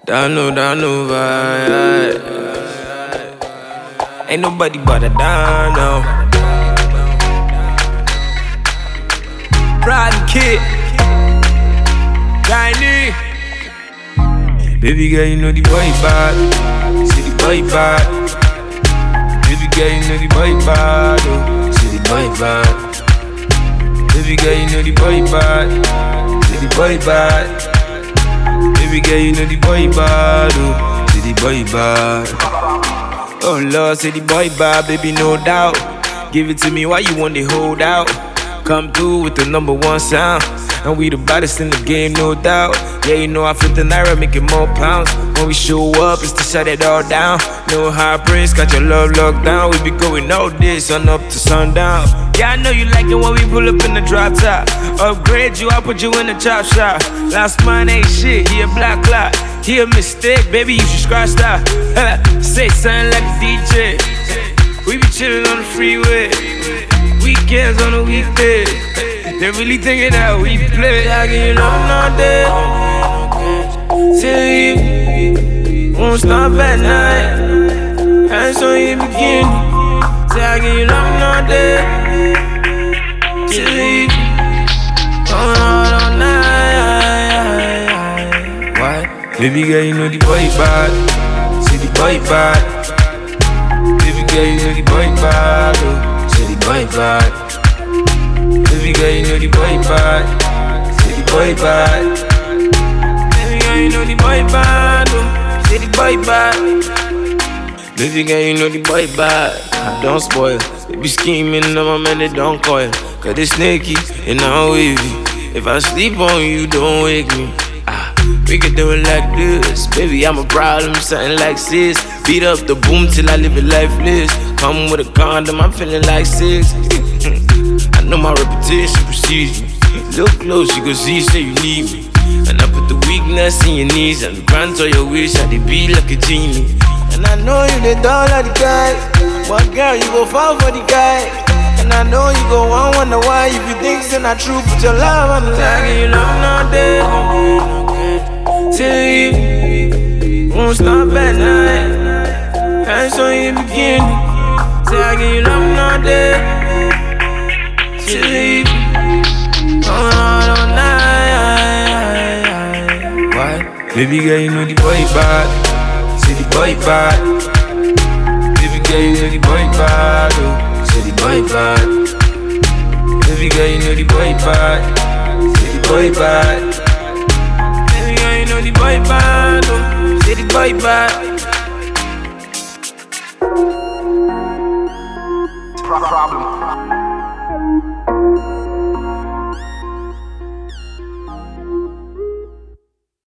Down over. Ain't nobody but a down now. Pride and Kid, Tiny. Baby girl, you know the boy bad. See the boy bad. Baby girl, you know the boy bad. Oh, see the boy bad. Baby girl, you know the boy bad. See the boy bad. Baby girl, you know the boy bad. Oh, see the boy bad. Oh Lord, say the boy bad, baby, no doubt. Give it to me while you want to hold out. Come through with the #1 sound. And we the baddest in the game, no doubt. Yeah, you know I flip the naira, making more pounds. When we show up, it's to shut it all down. No heartbreaks, got your love locked down. We be going all day, sun up to sundown. Yeah, I know you like it when we pull up in the drop top. Upgrade you, I'll put you in the chop shop. Last mine ain't shit, he a black clock. He a mistake, baby, you should scratch that. Say something like a DJ. We be chillin' on the freeway. Weekends on the weekdays. They really thinking that we play. I give you love all day. Till you won't stop at night. Hands on your bikini. Say I give you love all day. Till you going out all night. Why? Baby girl, you know the boy bad. See the boy bad. Baby girl, you know the boy bad. Oh, see the boy bad. Baby girl, you know the boy bad. See the boy bad. Baby girl, you know the boy bad. Oh, see the boy bad. Baby girl, you know the boy bad. I don't spoil. Baby scheming, and my man they don't coil. Cause they snaky and I'm wavy. If I sleep on you, don't wake me. We can do it like this. Baby, I'm a problem, something like sis. Beat up the boom till I live it lifeless. Come with a condom, I'm feeling like 6. I know my reputation precedes me. Look close, you can see, say you need me. And I put the weakness in your knees and grant all your wish, I they be like a genie. And I know you they don't like the guys. But girl, you go fall for the guy. And I know you go wonder why. If you think it's not true, put your love on the line. You know not there. Till you won't stop at night. Hands on your bikini. Say I give you love all day. Till you going out all night. Why? Baby girl, you know the boy bad. See the boy bad. Baby girl, you know the boy bad. Oh, see the boy bad. Baby girl, you know the boy bad. See the boy bad. Baby girl, you know the boy bad. Oh, see the boy bad. Problem.